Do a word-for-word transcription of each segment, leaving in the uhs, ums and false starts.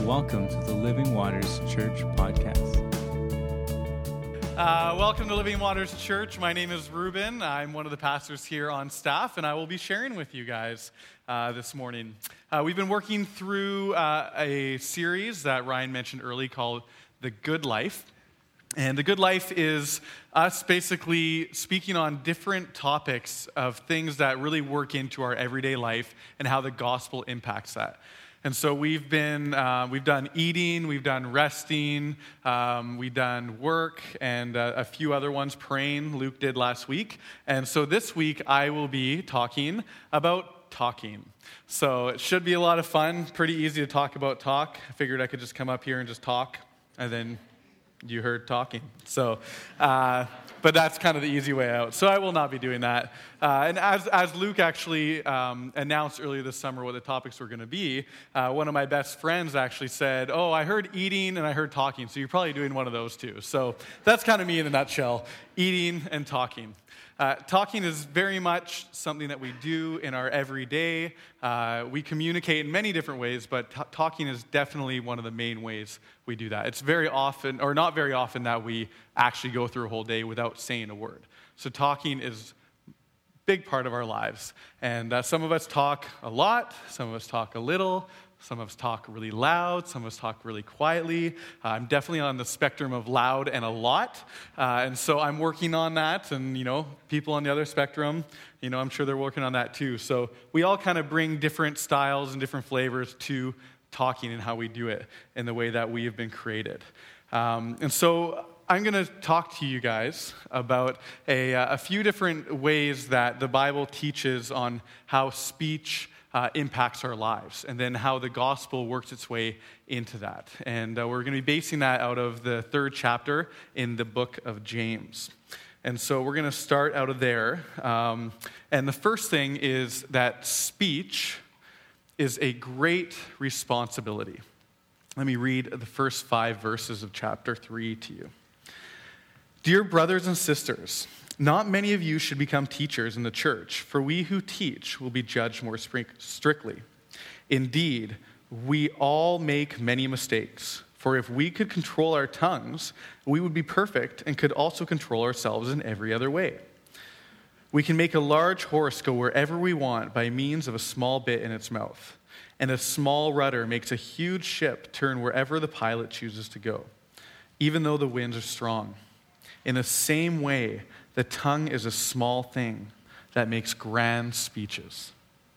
welcome to the Living Waters Church podcast. Uh, welcome to Living Waters Church. My name is Ruben. I'm one of the pastors here on staff, and I will be sharing with you guys uh, this morning. Uh, we've been working through uh, a series that Ryan mentioned early called The Good Life. And The Good Life is us basically speaking on different topics of things that really work into our everyday life and how the gospel impacts that. And so we've been, uh, we've done eating, we've done resting, um, we've done work, and uh, a few other ones, praying, Luke did last week. And so this week I will be talking about talking. So it should be a lot of fun, pretty easy to talk about talk. I figured I could just come up here and just talk, and then you heard talking. So, uh, but that's kind of the easy way out. So I will not be doing that. Uh, and as as Luke actually um, announced earlier this summer what the topics were going to be, uh, one of my best friends actually said, oh, I heard eating and I heard talking, so you're probably doing one of those too. So that's kind of me in a nutshell, eating and talking. Uh, talking is very much something that we do in our everyday. Uh, we communicate in many different ways, but t- talking is definitely one of the main ways we do that. It's very often, or not very often, that we actually go through a whole day without saying a word. So talking is a big part of our lives. And uh, some of us talk a lot, some of us talk a little, some of us talk really loud, some of us talk really quietly. Uh, I'm definitely on the spectrum of loud and a lot. Uh, and so I'm working on that. And, you know, people on the other spectrum, you know, I'm sure they're working on that too. So we all kind of bring different styles and different flavors to talking and how we do it in the way that we have been created. Um, and so I'm going to talk to you guys about a, a few different ways that the Bible teaches on how speech Uh, impacts our lives, and then how the gospel works its way into that. And uh, we're going to be basing that out of the third chapter in the book of James. And so we're going to start out of there. Um, and the first thing is that speech is a great responsibility. Let me read the first five verses of chapter three to you. Dear brothers and sisters, not many of you should become teachers in the church, for we who teach will be judged more strictly. Indeed, we all make many mistakes, for if we could control our tongues, we would be perfect and could also control ourselves in every other way. We can make a large horse go wherever we want by means of a small bit in its mouth, and a small rudder makes a huge ship turn wherever the pilot chooses to go, even though the winds are strong. In the same way, the tongue is a small thing that makes grand speeches.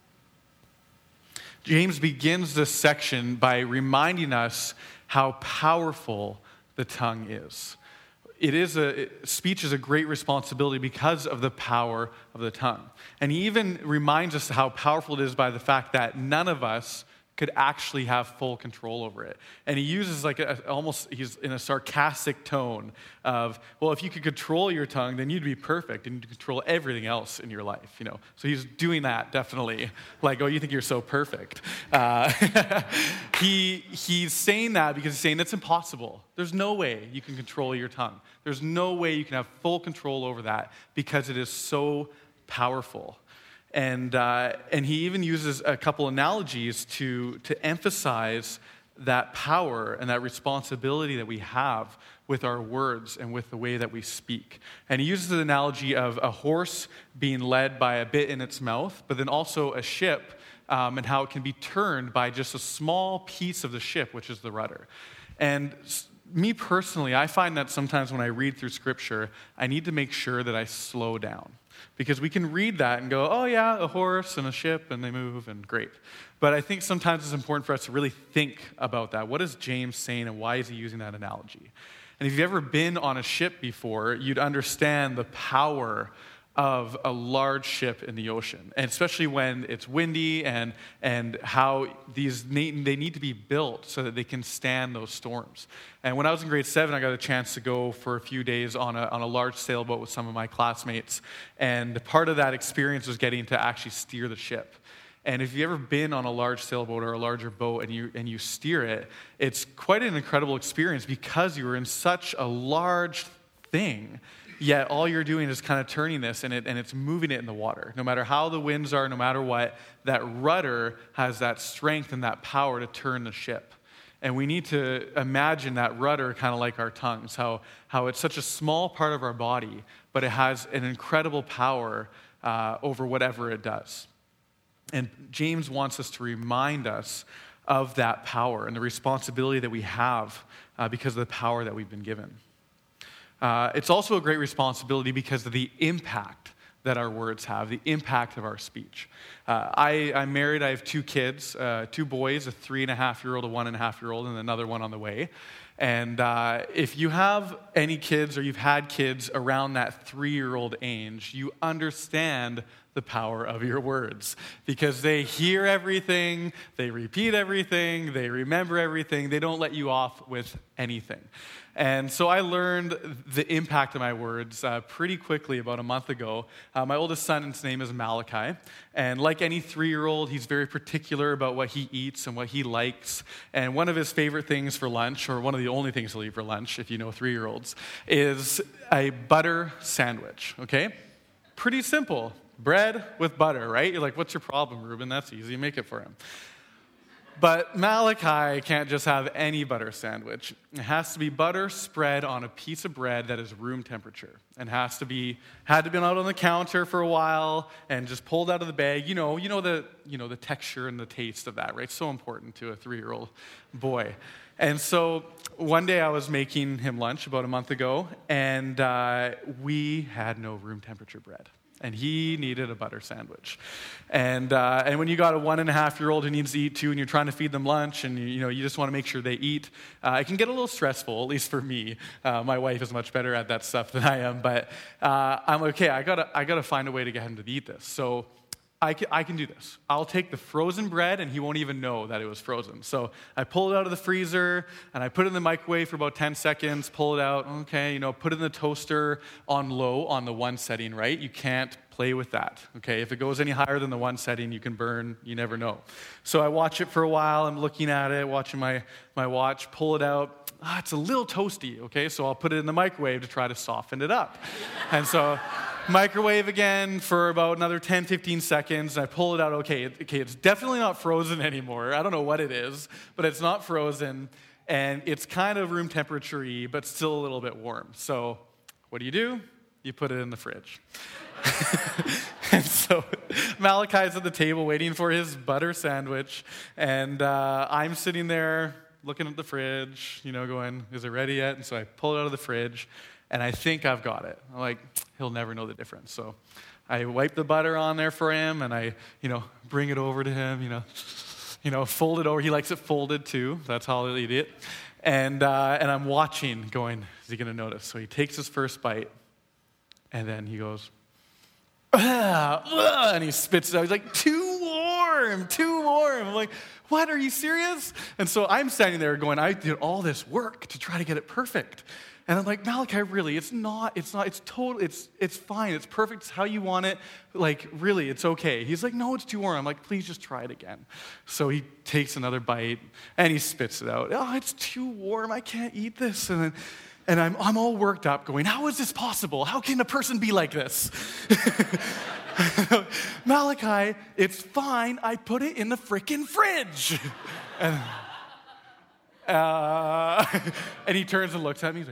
James begins this section by reminding us how powerful the tongue is. It is a speech is a great responsibility because of the power of the tongue. And he even reminds us how powerful it is by the fact that none of us could actually have full control over it. And he uses like a, almost, he's in a sarcastic tone of, well, if you could control your tongue, then you'd be perfect and you'd control everything else in your life, you know. So he's doing that definitely. Like, oh, you think you're so perfect. Uh, he He's saying that because he's saying that's impossible. There's no way you can control your tongue. There's no way you can have full control over that because it is so powerful. And uh, and he even uses a couple analogies to, to emphasize that power and that responsibility that we have with our words and with the way that we speak. And he uses the analogy of a horse being led by a bit in its mouth, but then also a ship um, and how it can be turned by just a small piece of the ship, which is the rudder. And me personally, I find that sometimes when I read through Scripture, I need to make sure that I slow down. Because we can read that and go, oh yeah, a horse and a ship and they move and great. But I think sometimes it's important for us to really think about that. What is James saying and why is he using that analogy? And if you've ever been on a ship before, you'd understand the power of a large ship in the ocean, and especially when it's windy, and and how these need, they need to be built so that they can stand those storms. And when I was in grade seven, I got a chance to go for a few days on a on a large sailboat with some of my classmates, and part of that experience was getting to actually steer the ship. And if you've ever been on a large sailboat or a larger boat and you and you steer it, it's quite an incredible experience because you were in such a large thing. Yet all you're doing is kind of turning this and it and it's moving it in the water. No matter how the winds are, no matter what, that rudder has that strength and that power to turn the ship. And we need to imagine that rudder kind of like our tongues, how, how it's such a small part of our body, but it has an incredible power uh, over whatever it does. And James wants us to remind us of that power and the responsibility that we have uh, because of the power that we've been given. Uh, it's also a great responsibility because of the impact that our words have, the impact of our speech. Uh, I, I'm married, I have two kids, uh, two boys, a three and a half year old, a one and a half year old, and another one on the way. And uh, if you have any kids or you've had kids around that three-year-old age, you understand the power of your words because they hear everything, they repeat everything, they remember everything, they don't let you off with anything. And so I learned the impact of my words uh, pretty quickly about a month ago. Uh, my oldest son, his name is Malachi, and like any three-year-old, he's very particular about what he eats and what he likes. And one of his favorite things for lunch, or one of the only things he'll eat for lunch, if you know three-year-olds, is a butter sandwich, okay? Pretty simple. Bread with butter, right? You're like, what's your problem, Ruben? That's easy. Make it for him. But Malachi can't just have any butter sandwich. It has to be butter spread on a piece of bread that is room temperature and has to be had to be out on the counter for a while and just pulled out of the bag. You know, you know the you know the texture and the taste of that, right? So important to a three-year-old boy. And so one day I was making him lunch about a month ago, and uh, we had no room temperature bread. And he needed a butter sandwich. And uh, and when you got a one and a half year old who needs to eat too, and you're trying to feed them lunch, and you, you know you just want to make sure they eat, uh, it can get a little stressful. At least for me, uh, my wife is much better at that stuff than I am. But uh, I'm like, okay. I gotta I gotta find a way to get him to eat this. So I can, I can do this. I'll take the frozen bread, and he won't even know that it was frozen. So I pull it out of the freezer, and I put it in the microwave for about ten seconds, pull it out, okay, you know, put it in the toaster on low on the one setting, right? You can't play with that, okay? If it goes any higher than the one setting, you can burn, you never know. So I watch it for a while, I'm looking at it, watching my, my watch, pull it out. Ah, it's a little toasty, okay? So I'll put it in the microwave to try to soften it up. And so microwave again for about another ten, fifteen seconds. I pull it out. Okay, it, okay, it's definitely not frozen anymore. I don't know what it is, but it's not frozen. And it's kind of room temperature-y, but still a little bit warm. So what do you do? You put it in the fridge. And so Malachi's at the table waiting for his butter sandwich. And uh, I'm sitting there looking at the fridge, you know, going, is it ready yet? And so I pull it out of the fridge. And I think I've got it. I'm like, he'll never know the difference. So I wipe the butter on there for him, and I, you know, bring it over to him, you know, you know, fold it over. He likes it folded too. That's how he'll eat it. And uh, and I'm watching, going, is he going to notice? So he takes his first bite, and then he goes, ah, ah, and he spits it out. He's like, too warm, too warm. I'm like, what? Are you serious? And so I'm standing there going, I did all this work to try to get it perfect. And I'm like, Malachi, really, it's not, it's not, it's total, it's it's fine, it's perfect, it's how you want it, like, really, it's okay. He's like, no, it's too warm. I'm like, please just try it again. So he takes another bite, and he spits it out. Oh, it's too warm, I can't eat this. And then, and I'm, I'm all worked up going, how is this possible? How can a person be like this? Malachi, it's fine, I put it in the frickin' fridge. And, uh, and he turns and looks at me, he's like,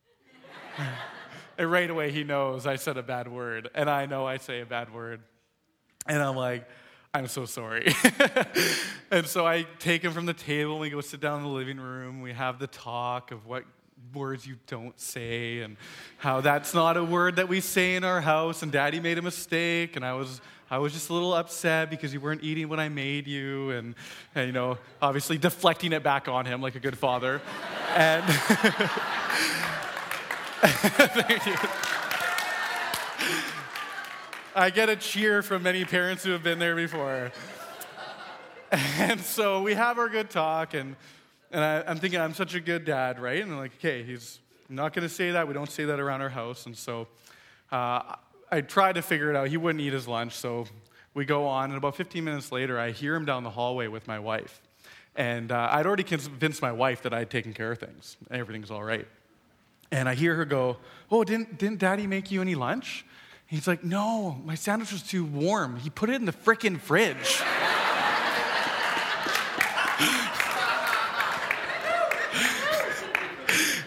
and right away he knows I said a bad word, and I know I say a bad word. And I'm like, I'm so sorry. And so I take him from the table, and we go sit down in the living room. We have the talk of what words you don't say and how that's not a word that we say in our house, and Daddy made a mistake, and I was I was just a little upset because you weren't eating what I made you, and, and you know, obviously deflecting it back on him like a good father. And thank you. I get a cheer from many parents who have been there before. And so we have our good talk, and and I, I'm thinking I'm such a good dad, right? And I'm like, okay, he's not going to say that. We don't say that around our house. And so uh, I tried to figure it out. He wouldn't eat his lunch, so we go on. And about fifteen minutes later, I hear him down the hallway with my wife. And uh, I'd already convinced my wife that I'd taken care of things. Everything's all right. And I hear her go, oh, didn't, didn't Daddy make you any lunch? He's like, no, my sandwich was too warm. He put it in the frickin' fridge.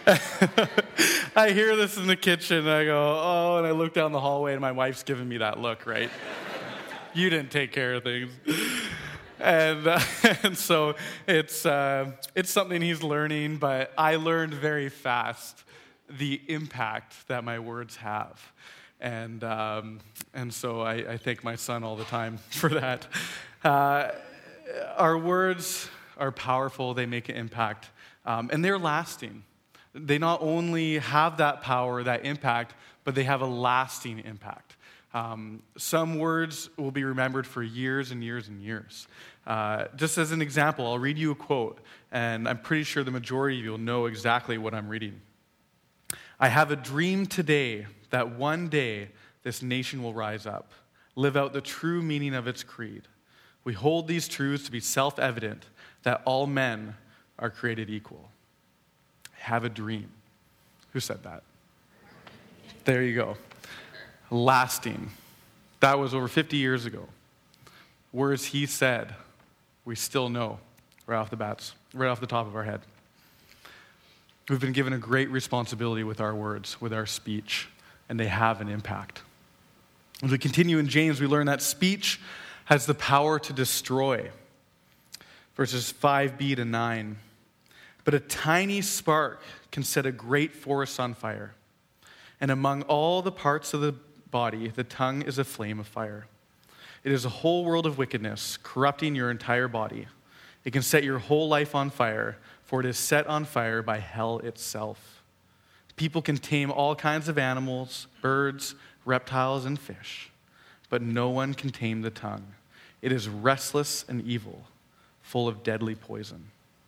I hear this in the kitchen, and I go, oh, and I look down the hallway, and my wife's giving me that look, right? You didn't take care of things. And, uh, and so it's uh, it's something he's learning, but I learned very fast the impact that my words have. And um, and so I, I thank my son all the time for that. Uh, our words are powerful, they make an impact, um, and they're lasting. They not only have that power, that impact, but they have a lasting impact. Um, some words will be remembered for years and years and years. Uh, just as an example, I'll read you a quote, and I'm pretty sure the majority of you will know exactly what I'm reading. I have a dream today that one day this nation will rise up, live out the true meaning of its creed. We hold these truths to be self-evident, that all men are created equal. Have a dream. Who said that? There you go. Lasting. That was over fifty years ago. Words he said, we still know right off the bats, right off the top of our head. We've been given a great responsibility with our words, with our speech, and they have an impact. As we continue in James, we learn that speech has the power to destroy. Verses five b to nine. But a tiny spark can set a great forest on fire. And among all the parts of the body, the tongue is a flame of fire. It is a whole world of wickedness, corrupting your entire body. It can set your whole life on fire, for it is set on fire by hell itself. People can tame all kinds of animals, birds, reptiles, and fish, but no one can tame the tongue. It is restless and evil, full of deadly poison.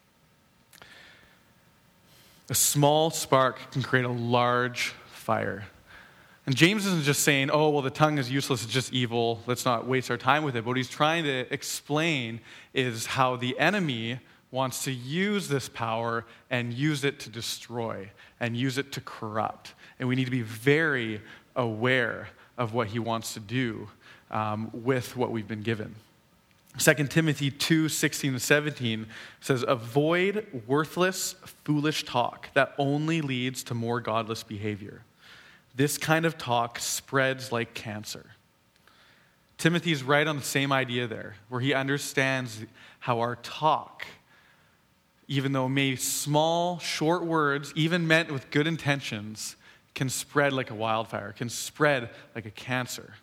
A small spark can create a large fire. And James isn't just saying, oh, well, the tongue is useless, it's just evil, let's not waste our time with it. But what he's trying to explain is how the enemy wants to use this power and use it to destroy and use it to corrupt. And we need to be very aware of what he wants to do um, with what we've been given. Second Timothy two, sixteen and seventeen says, avoid worthless, foolish talk that only leads to more godless behavior. This kind of talk spreads like cancer. Timothy's right on the same idea there, where he understands how our talk, even though maybe small, short words, even meant with good intentions, can spread like a wildfire, can spread like a cancer.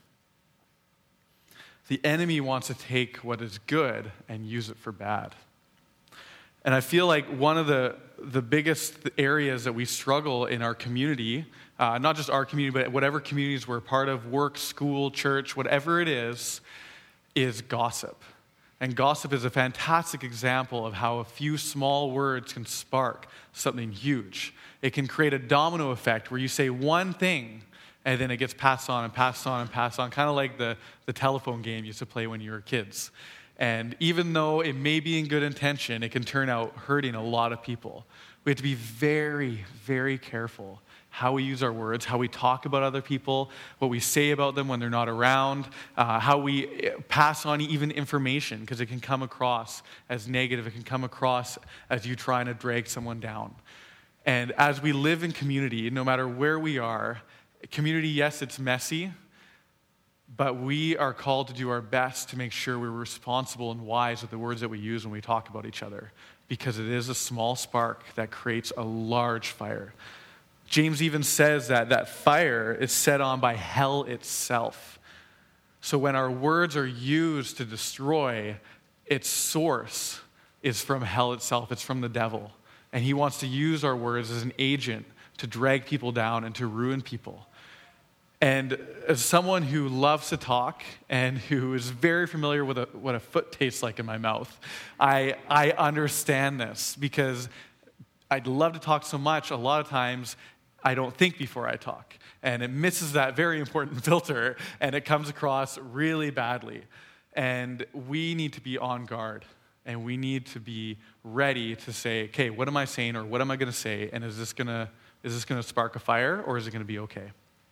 The enemy wants to take what is good and use it for bad. And I feel like one of the, the biggest areas that we struggle in our community, uh, not just our community, but whatever communities we're a part of, work, school, church, whatever it is, is gossip. And gossip is a fantastic example of how a few small words can spark something huge. It can create a domino effect where you say one thing, and then it gets passed on and passed on and passed on, kind of like the, the telephone game you used to play when you were kids. And even though it may be in good intention, it can turn out hurting a lot of people. We have to be very, very careful how we use our words, how we talk about other people, what we say about them when they're not around, uh, how we pass on even information, because it can come across as negative. It can come across as you trying to drag someone down. And as we live in community, no matter where we are, community, yes, it's messy, but we are called to do our best to make sure we're responsible and wise with the words that we use when we talk about each other, because it is a small spark that creates a large fire. James even says that that fire is set on by hell itself. So when our words are used to destroy, its source is from hell itself. It's from the devil. And he wants to use our words as an agent to drag people down and to ruin people. And as someone who loves to talk and who is very familiar with a, what a foot tastes like in my mouth, I, I understand this, because I'd love to talk so much. A lot of times I don't think before I talk, and it misses that very important filter, and it comes across really badly. And we need to be on guard, and we need to be ready to say, okay, what am I saying, or what am I going to say, and is this going to is this going to spark a fire, or is it going to be okay?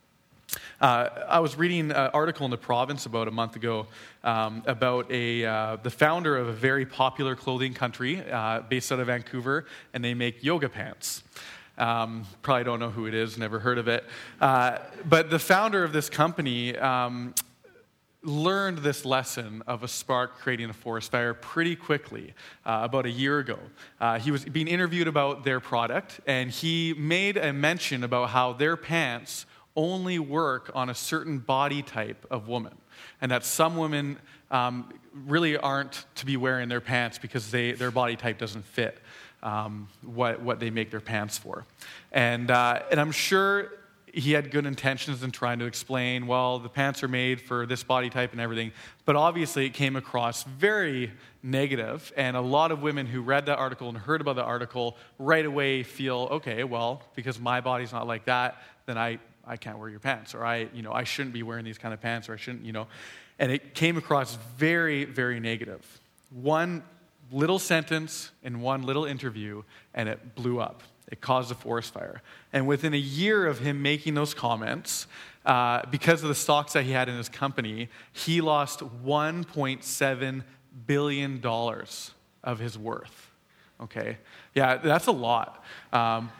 Uh, I was reading an article in The Province about a month ago um, about a uh, the founder of a very popular clothing country uh, based out of Vancouver, and they make yoga pants. Um, probably don't know who it is, never heard of it. Uh, but the founder of this company um, learned this lesson of a spark creating a forest fire pretty quickly, uh, about a year ago. Uh, he was being interviewed about their product, and he made a mention about how their pants only work on a certain body type of woman, and that some women um, really aren't to be wearing their pants because they, their body type doesn't fit um, what, what they make their pants for. And, uh, and I'm sure he had good intentions in trying to explain, well, the pants are made for this body type and everything, but obviously it came across very negative, and a lot of women who read that article and heard about the article right away feel, okay, well, because my body's not like that, then I, I can't wear your pants, or I, you know, I shouldn't be wearing these kind of pants, or I shouldn't, you know, and it came across very, very negative. One little sentence in one little interview, and it blew up. It caused a forest fire. And within a year of him making those comments, uh, because of the stocks that he had in his company, he lost one point seven billion dollars of his worth. Okay? Yeah, that's a lot. Um,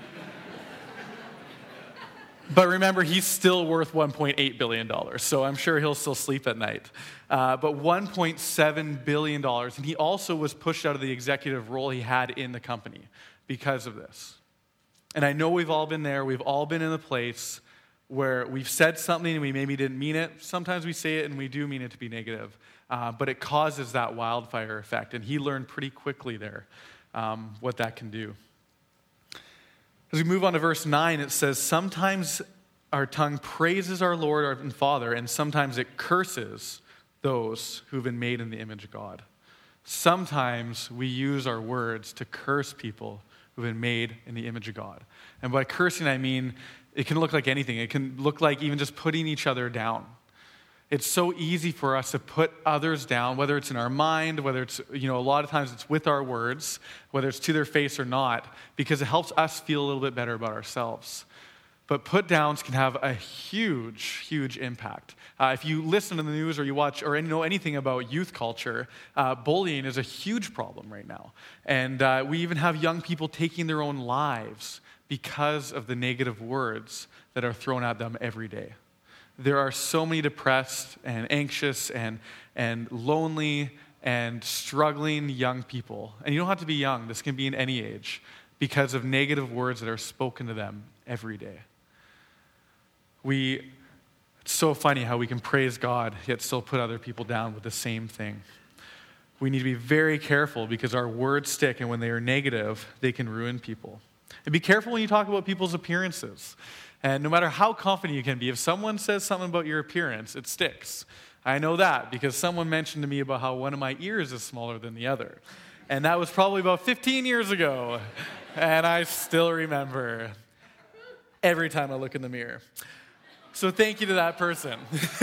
but remember, he's still worth one point eight billion dollars, so I'm sure he'll still sleep at night. Uh, but one point seven billion dollars, and he also was pushed out of the executive role he had in the company because of this. And I know we've all been there. We've all been in a place where we've said something and we maybe didn't mean it. Sometimes we say it and we do mean it to be negative. Uh, but it causes that wildfire effect. And he learned pretty quickly there um, what that can do. As we move on to verse nine, it says, sometimes our tongue praises our Lord and Father, and sometimes it curses those who've been made in the image of God. Sometimes we use our words to curse people who've been made in the image of God. And by cursing, I mean, it can look like anything. It can look like even just putting each other down. It's so easy for us to put others down, whether it's in our mind, whether it's, you know, a lot of times it's with our words, whether it's to their face or not, because it helps us feel a little bit better about ourselves. But put downs can have a huge, huge impact. Uh, if you listen to the news or you watch or know anything about youth culture, uh, bullying is a huge problem right now. And uh, we even have young people taking their own lives because of the negative words that are thrown at them every day. There are so many depressed and anxious and, and lonely and struggling young people. And you don't have to be young. This can be in any age because of negative words that are spoken to them every day. We, it's so funny how we can praise God, yet still put other people down with the same thing. We need to be very careful because our words stick, and when they are negative, they can ruin people. And be careful when you talk about people's appearances. And no matter how confident you can be, if someone says something about your appearance, it sticks. I know that because someone mentioned to me about how one of my ears is smaller than the other. And that was probably about fifteen years ago. And I still remember every time I look in the mirror. So thank you to that person.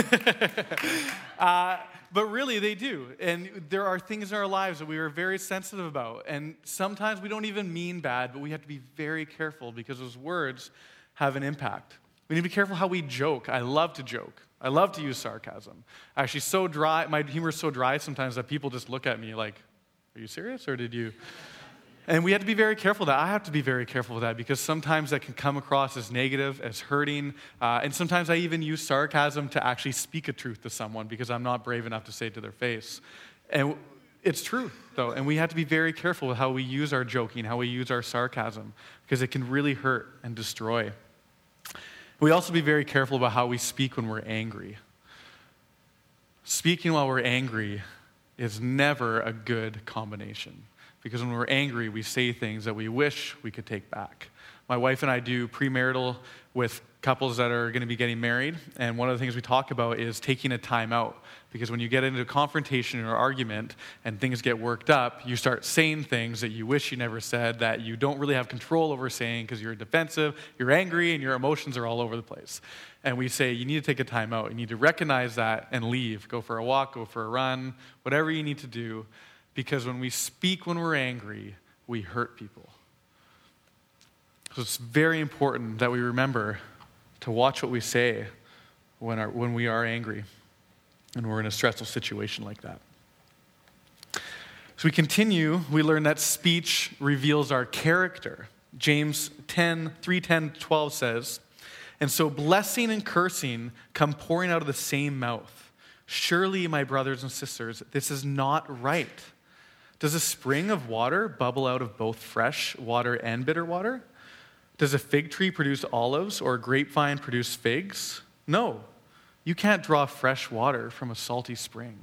uh, but really, they do. And there are things in our lives that we are very sensitive about. And sometimes we don't even mean bad, but we have to be very careful because those words have an impact. We need to be careful how we joke. I love to joke. I love to use sarcasm. Actually, so dry, my humor is so dry sometimes that people just look at me like, are you serious or did you... And we have to be very careful with that. I have to be very careful with that because sometimes that can come across as negative, as hurting. Uh, and sometimes I even use sarcasm to actually speak a truth to someone because I'm not brave enough to say it to their face. And it's true, though. And we have to be very careful with how we use our joking, how we use our sarcasm, because it can really hurt and destroy. We also be very careful about how we speak when we're angry. Speaking while we're angry is never a good combination. Because when we're angry, we say things that we wish we could take back. My wife and I do premarital with couples that are going to be getting married. And one of the things we talk about is taking a time out. Because when you get into a confrontation or argument and things get worked up, you start saying things that you wish you never said, that you don't really have control over saying because you're defensive, you're angry, and your emotions are all over the place. And we say, you need to take a time out. You need to recognize that and leave. Go for a walk, go for a run, whatever you need to do. Because when we speak when we're angry, we hurt people. So it's very important that we remember to watch what we say when, our, when we are angry and we're in a stressful situation like that. So we continue, we learn that speech reveals our character. James ten, three, ten, twelve says, "And so blessing and cursing come pouring out of the same mouth. Surely, my brothers and sisters, this is not right. Does a spring of water bubble out of both fresh water and bitter water? Does a fig tree produce olives or a grapevine produce figs? No, you can't draw fresh water from a salty spring."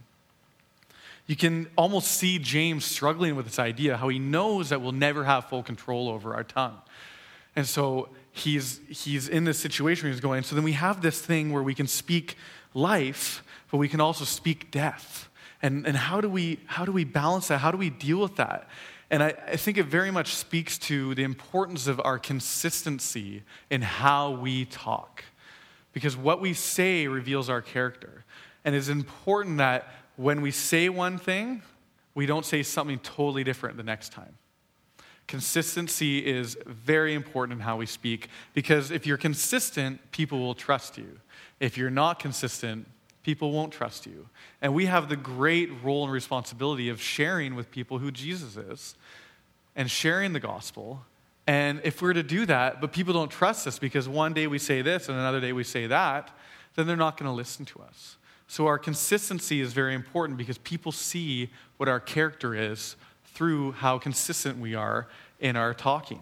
You can almost see James struggling with this idea, how he knows that we'll never have full control over our tongue. And so he's he's in this situation where he's going, so then we have this thing where we can speak life, but we can also speak death. And and how do we how do we balance that? How do we deal with that? And I, I think it very much speaks to the importance of our consistency in how we talk. Because what we say reveals our character. And it's important that when we say one thing, we don't say something totally different the next time. Consistency is very important in how we speak, because if you're consistent, people will trust you. If you're not consistent, people won't trust you. And we have the great role and responsibility of sharing with people who Jesus is and sharing the gospel. And if we're to do that, but people don't trust us because one day we say this and another day we say that, then they're not going to listen to us. So our consistency is very important because people see what our character is through how consistent we are in our talking.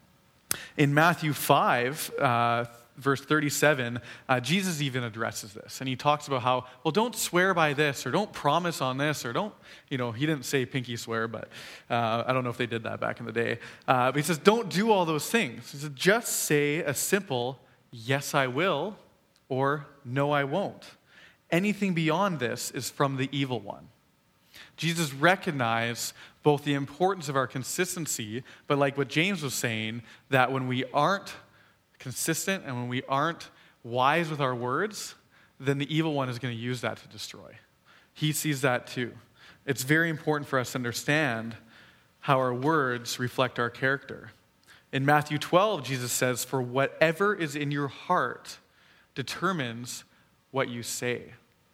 In Matthew five, uh, verse thirty-seven, uh, Jesus even addresses this. And he talks about how, well, don't swear by this, or don't promise on this, or don't, you know, he didn't say pinky swear, but uh, I don't know if they did that back in the day. Uh, but he says, don't do all those things. He says, just say a simple, yes, I will, or no, I won't. Anything beyond this is from the evil one. Jesus recognized both the importance of our consistency, but like what James was saying, that when we aren't consistent and when we aren't wise with our words, then the evil one is going to use that to destroy. He sees that too. It's very important for us to understand how our words reflect our character. In Matthew twelve, Jesus says, "For whatever is in your heart determines what you say."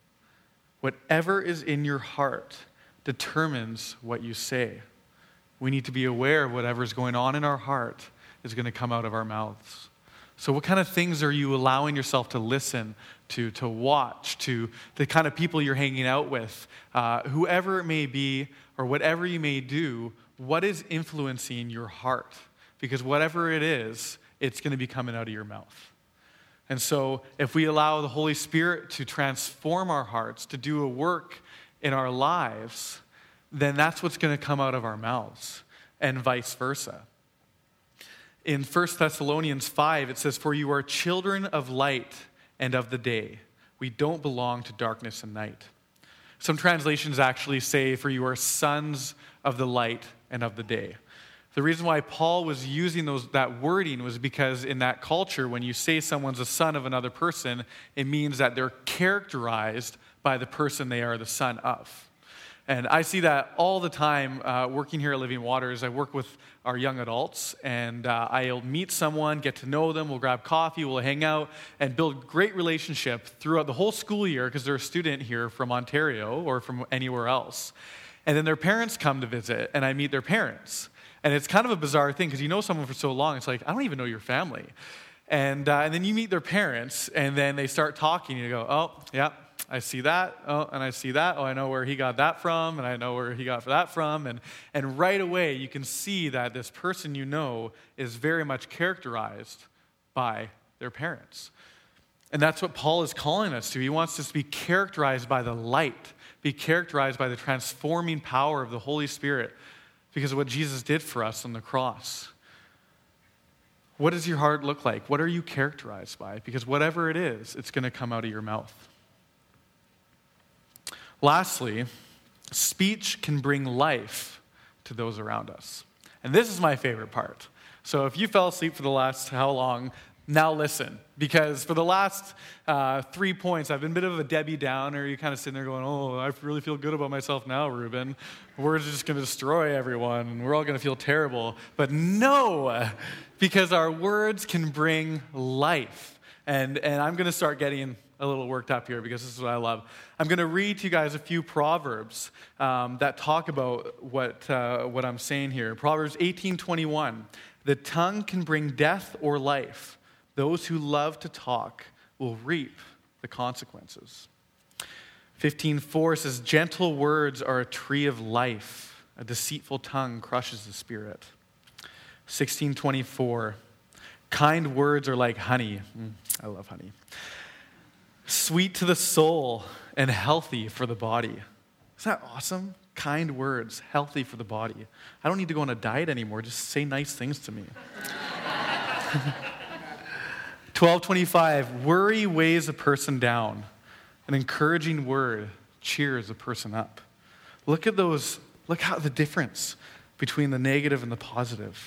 Whatever is in your heart determines what you say. We need to be aware of whatever's going on in our heart is going to come out of our mouths. So what kind of things are you allowing yourself to listen to, to watch, to the kind of people you're hanging out with, uh, whoever it may be, or whatever you may do, what is influencing your heart? Because whatever it is, it's going to be coming out of your mouth. And so if we allow the Holy Spirit to transform our hearts, to do a work in our lives, then that's what's going to come out of our mouths, and vice versa. In First Thessalonians five, it says, "For you are children of light and of the day. We don't belong to darkness and night." Some translations actually say, "For you are sons of the light and of the day." The reason why Paul was using those that wording was because in that culture, when you say someone's a son of another person, it means that they're characterized by the person they are the son of. And I see that all the time uh, working here at Living Waters. I work with our young adults, and uh, I'll meet someone, get to know them, we'll grab coffee, we'll hang out, and build great relationship throughout the whole school year because they're a student here from Ontario or from anywhere else. And then their parents come to visit, and I meet their parents. And it's kind of a bizarre thing because you know someone for so long, it's like, I don't even know your family. And uh, and then you meet their parents, and then they start talking, and you go, oh, yeah, I see that, oh, and I see that, oh, I know where he got that from, and I know where he got that from. And, and right away, you can see that this person you know is very much characterized by their parents. And that's what Paul is calling us to. He wants us to be characterized by the light, be characterized by the transforming power of the Holy Spirit, because of what Jesus did for us on the cross. What does your heart look like? What are you characterized by? Because whatever it is, it's going to come out of your mouth. Lastly, speech can bring life to those around us. And this is my favorite part. So if you fell asleep for the last how long, now listen, because for the last uh, three points, I've been a bit of a Debbie Downer. You're kind of sitting there going, oh, I really feel good about myself now, Ruben. We're just going to destroy everyone, and we're all going to feel terrible. But no, because our words can bring life. And, and I'm going to start getting a little worked up here because this is what I love. I'm going to read to you guys a few Proverbs um, that talk about what, uh, what I'm saying here. Proverbs eighteen twenty-one. The tongue can bring death or life. Those who love to talk will reap the consequences. fifteen four says, gentle words are a tree of life. A deceitful tongue crushes the spirit. sixteen twenty-four, kind words are like honey. Mm, I love honey. Sweet to the soul and healthy for the body. Isn't that awesome? Kind words, healthy for the body. I don't need to go on a diet anymore. Just say nice things to me. twelve twenty-five, worry weighs a person down. An encouraging word cheers a person up. Look at those, look how the difference between the negative and the positive.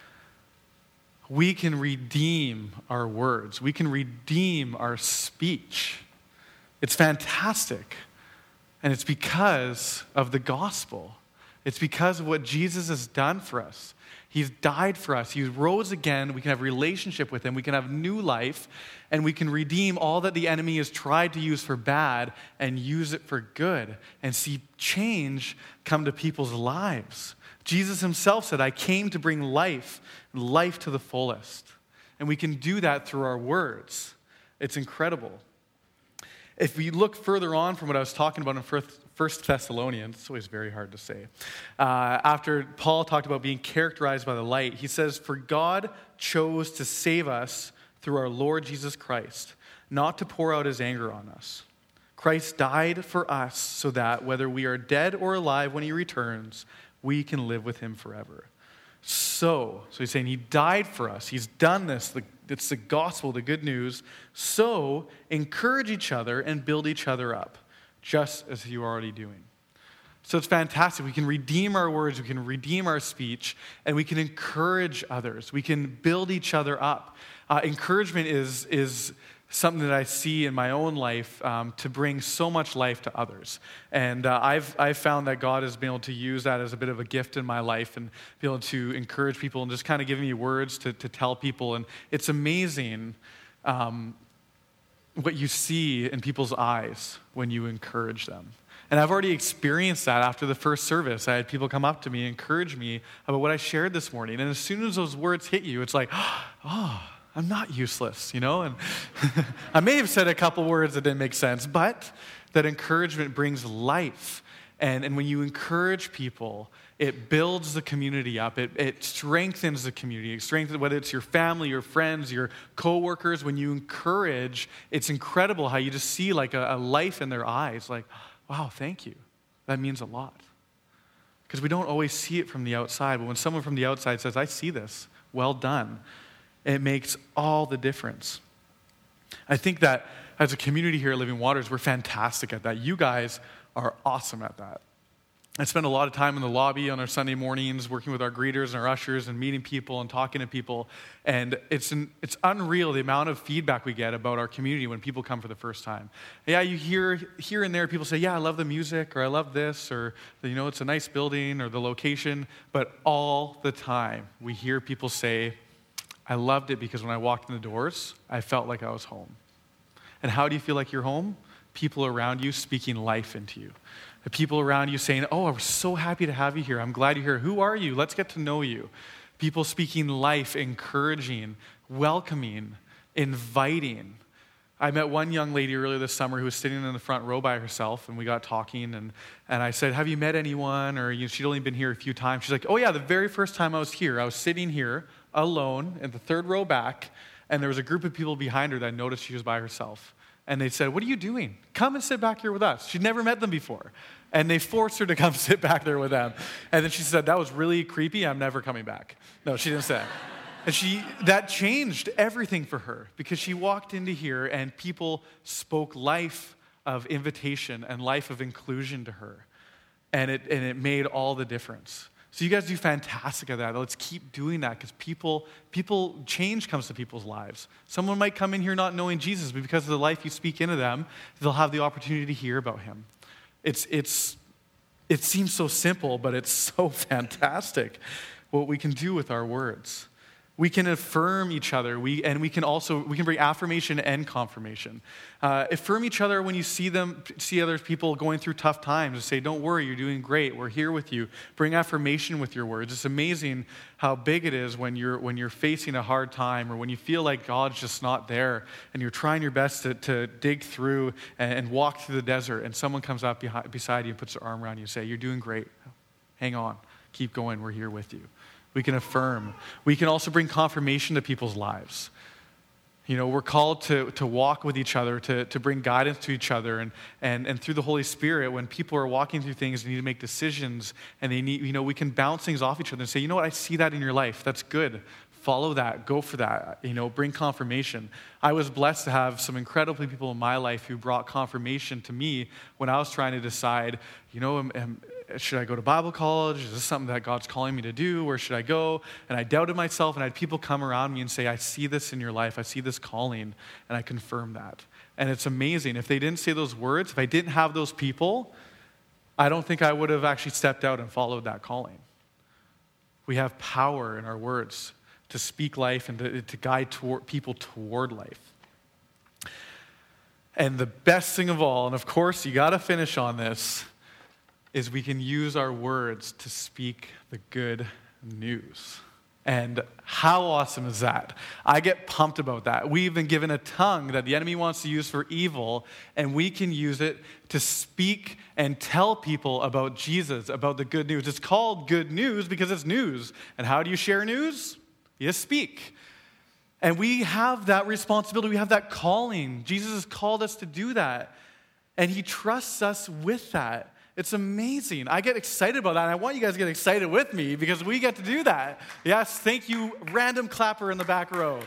We can redeem our words. We can redeem our speech. It's fantastic. And it's because of the gospel. It's because of what Jesus has done for us. He's died for us. He rose again. We can have a relationship with him. We can have new life. And we can redeem all that the enemy has tried to use for bad and use it for good. And see change come to people's lives. Jesus himself said, I came to bring life, life to the fullest. And we can do that through our words. It's incredible. If we look further on from what I was talking about in First Thessalonians, it's always very hard to say. Uh, after Paul talked about being characterized by the light, he says, for God chose to save us through our Lord Jesus Christ, not to pour out his anger on us. Christ died for us so that whether we are dead or alive when he returns, we can live with him forever. So, so he's saying he died for us. He's done this. The, it's the gospel, the good news. So encourage each other and build each other up, just as you're already doing. So it's fantastic. We can redeem our words, we can redeem our speech, and we can encourage others. We can build each other up. Uh, encouragement is is something that I see in my own life um, to bring so much life to others. And uh, I've I've found that God has been able to use that as a bit of a gift in my life and be able to encourage people and just kind of give me words to, to tell people. And it's amazing um, what you see in people's eyes when you encourage them. And I've already experienced that after the first service. I had people come up to me and encourage me about what I shared this morning. And as soon as those words hit you, it's like, oh, I'm not useless, you know? And I may have said a couple words that didn't make sense, but that encouragement brings life. And, and when you encourage people, it builds the community up. It, it strengthens the community. It strengthens, whether it's your family, your friends, your coworkers. When you encourage, it's incredible how you just see like a, a life in their eyes. Like, wow, thank you. That means a lot. Because we don't always see it from the outside. But when someone from the outside says, I see this, well done, it makes all the difference. I think that as a community here at Living Waters, we're fantastic at that. You guys are awesome at that. I spend a lot of time in the lobby on our Sunday mornings working with our greeters and our ushers and meeting people and talking to people. And it's an, it's unreal the amount of feedback we get about our community when people come for the first time. Yeah, you hear here and there people say, yeah, I love the music, or I love this, or, you know, it's a nice building, or the location. But all the time we hear people say, I loved it because when I walked in the doors, I felt like I was home. And how do you feel like you're home? People around you speaking life into you. The people around you saying, oh, I'm so happy to have you here. I'm glad you're here. Who are you? Let's get to know you. People speaking life, encouraging, welcoming, inviting. I met one young lady earlier this summer who was sitting in the front row by herself, and we got talking, and, and I said, have you met anyone? Or, you know, she'd only been here a few times. She's like, oh yeah, the very first time I was here, I was sitting here alone in the third row back, and there was a group of people behind her that noticed she was by herself. And they said, what are you doing? Come and sit back here with us. She'd never met them before. And they forced her to come sit back there with them. And then she said, that was really creepy. I'm never coming back. No, she didn't say that. And she, that changed everything for her because she walked into here and people spoke life of invitation and life of inclusion to her. And it, and it made all the difference. So you guys do fantastic at that. Let's keep doing that because people, people, change comes to people's lives. Someone might come in here not knowing Jesus, but because of the life you speak into them, they'll have the opportunity to hear about him. It's, it's, it seems so simple, but it's so fantastic what we can do with our words. We can affirm each other, we, and we can also, we can bring affirmation and confirmation. Uh, affirm each other when you see them, see other people going through tough times, and say, don't worry, you're doing great, we're here with you. Bring affirmation with your words. It's amazing how big it is when you're, when you're facing a hard time, or when you feel like God's just not there, and you're trying your best to, to dig through and, and walk through the desert, and someone comes up behind, beside you and puts their arm around you and say, you're doing great, hang on, keep going, we're here with you. We can affirm. We can also bring confirmation to people's lives. You know, we're called to, to walk with each other, to, to bring guidance to each other. And, and, and through the Holy Spirit, when people are walking through things, they need to make decisions, and they need, you know, we can bounce things off each other and say, you know what, I see that in your life. That's good. Follow that. Go for that. You know, bring confirmation. I was blessed to have some incredible people in my life who brought confirmation to me when I was trying to decide, you know, am, am, should I go to Bible college? Is this something that God's calling me to do? Where should I go? And I doubted myself, and I had people come around me and say, I see this in your life. I see this calling, and I confirm that. And it's amazing. If they didn't say those words, if I didn't have those people, I don't think I would have actually stepped out and followed that calling. We have power in our words to speak life and to, to guide toward, people toward life. And the best thing of all, and of course you got to finish on this, is we can use our words to speak the good news. And how awesome is that? I get pumped about that. We've been given a tongue that the enemy wants to use for evil, and we can use it to speak and tell people about Jesus, about the good news. It's called good news because it's news. And how do you share news? You speak. And we have that responsibility. We have that calling. Jesus has called us to do that. And he trusts us with that. It's amazing. I get excited about that. And I want you guys to get excited with me because we get to do that. Yes, thank you, random clapper in the back row.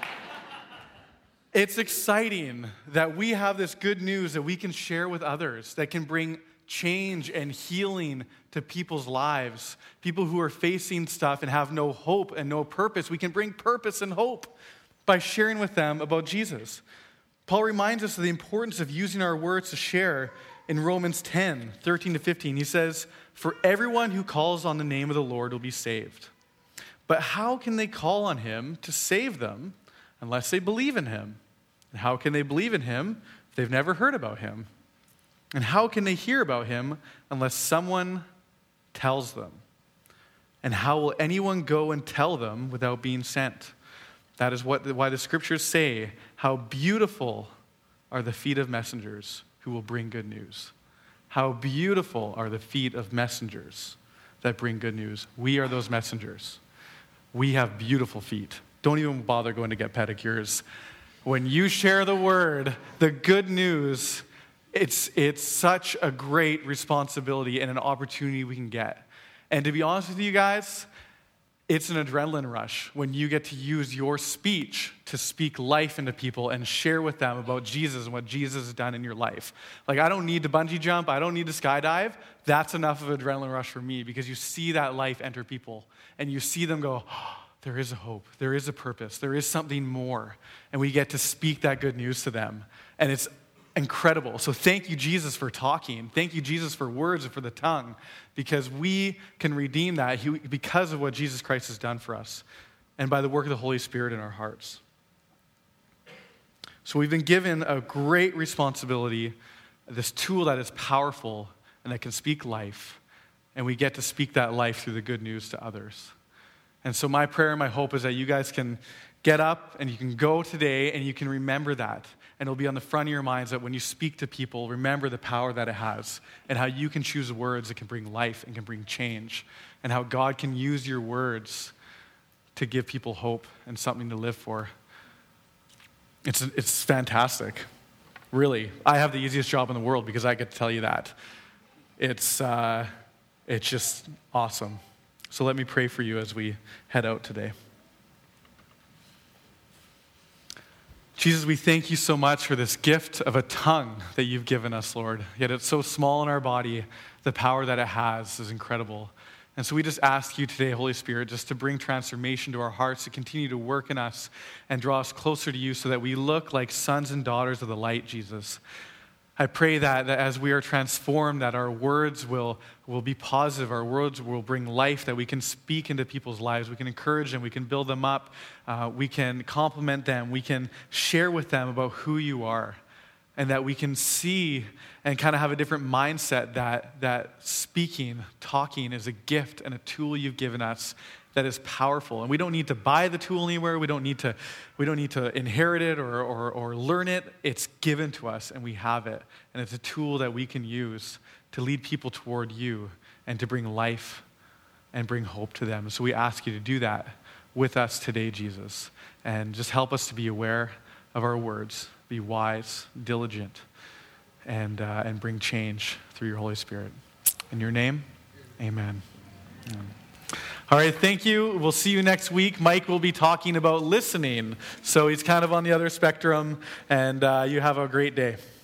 It's exciting that we have this good news that we can share with others, that can bring change and healing to people's lives. People who are facing stuff and have no hope and no purpose. We can bring purpose and hope by sharing with them about Jesus. Paul reminds us of the importance of using our words to share. In Romans ten, thirteen to fifteen, he says, for everyone who calls on the name of the Lord will be saved. But how can they call on him to save them unless they believe in him? And how can they believe in him if they've never heard about him? And how can they hear about him unless someone tells them? And how will anyone go and tell them without being sent? That is what, why the scriptures say, how beautiful are the feet of messengers who will bring good news. How beautiful are the feet of messengers that bring good news. We are those messengers. We have beautiful feet. Don't even bother going to get pedicures. When you share the word, the good news, it's, it's such a great responsibility and an opportunity we can get. And to be honest with you guys, it's an adrenaline rush when you get to use your speech to speak life into people and share with them about Jesus and what Jesus has done in your life. Like, I don't need to bungee jump. I don't need to skydive. That's enough of an adrenaline rush for me because you see that life enter people and you see them go, oh, there is a hope. There is a purpose. There is something more. And we get to speak that good news to them. And it's incredible. So thank you, Jesus, for talking. Thank you, Jesus, for words and for the tongue, because we can redeem that because of what Jesus Christ has done for us and by the work of the Holy Spirit in our hearts. So we've been given a great responsibility, this tool that is powerful and that can speak life, and we get to speak that life through the good news to others. And so my prayer and my hope is that you guys can get up and you can go today and you can remember that. And it'll be on the front of your minds that when you speak to people, remember the power that it has and how you can choose words that can bring life and can bring change and how God can use your words to give people hope and something to live for. It's, it's fantastic. Really. I have the easiest job in the world because I get to tell you that. It's, uh, it's just awesome. So let me pray for you as we head out today. Jesus, we thank you so much for this gift of a tongue that you've given us, Lord. Yet it's so small in our body. The power that it has is incredible. And so we just ask you today, Holy Spirit, just to bring transformation to our hearts, to continue to work in us and draw us closer to you so that we look like sons and daughters of the light, Jesus. I pray that, that as we are transformed, that our words will, will be positive, our words will bring life, that we can speak into people's lives, we can encourage them, we can build them up, uh, we can compliment them, we can share with them about who you are, and that we can see and kind of have a different mindset that, that speaking, talking is a gift and a tool you've given us that is powerful. And we don't need to buy the tool anywhere. We don't need to, we don't need to inherit it or, or, or learn it. It's given to us and we have it. And it's a tool that we can use to lead people toward you and to bring life and bring hope to them. So we ask you to do that with us today, Jesus. And just help us to be aware of our words, be wise, diligent, and, uh, and bring change through your Holy Spirit. In your name, amen. Amen. All right, thank you. We'll see you next week. Mike will be talking about listening. So he's kind of on the other spectrum, and uh, you have a great day.